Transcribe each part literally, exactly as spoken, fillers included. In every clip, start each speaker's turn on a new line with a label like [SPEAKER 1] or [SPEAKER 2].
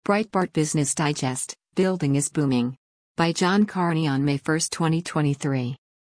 [SPEAKER 1] Breitbart Business Digest, Building is Booming. By John Carney on May first, twenty twenty-three.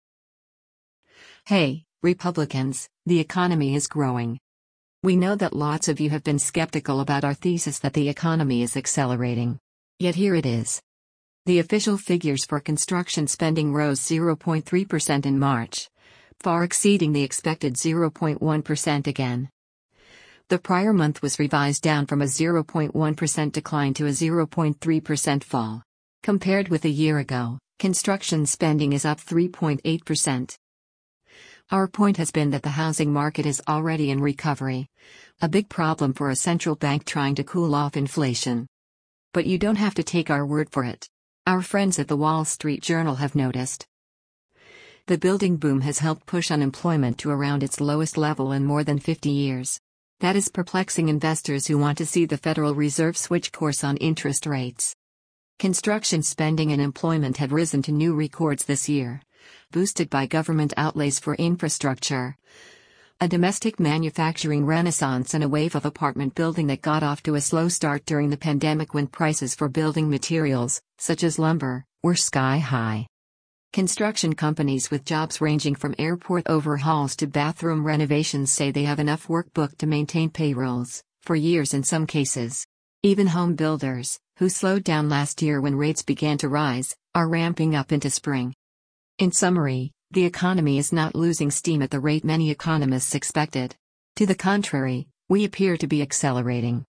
[SPEAKER 1] Hey, Republicans, the economy is growing. We know that lots of you have been skeptical about our thesis that the economy is accelerating. Yet here it is. The official figures for construction spending rose zero point three percent in March, far exceeding the expected zero point one percent again. The prior month was revised down from a zero point one percent decline to a zero point three percent fall. Compared with a year ago, construction spending is up three point eight percent. Our point has been that the housing market is already in recovery, a big problem for a central bank trying to cool off inflation. But you don't have to take our word for it. Our friends at the Wall Street Journal have noticed. The building boom has helped push unemployment to around its lowest level in more than fifty years. That is perplexing investors who want to see the Federal Reserve switch course on interest rates. Construction spending and employment have risen to new records this year, boosted by government outlays for infrastructure, a domestic manufacturing renaissance, and a wave of apartment building that got off to a slow start during the pandemic when prices for building materials, such as lumber, were sky high. Construction companies with jobs ranging from airport overhauls to bathroom renovations say they have enough work booked to maintain payrolls, for years in some cases. Even home builders, who slowed down last year when rates began to rise, are ramping up into spring. In summary, the economy is not losing steam at the rate many economists expected. To the contrary, we appear to be accelerating.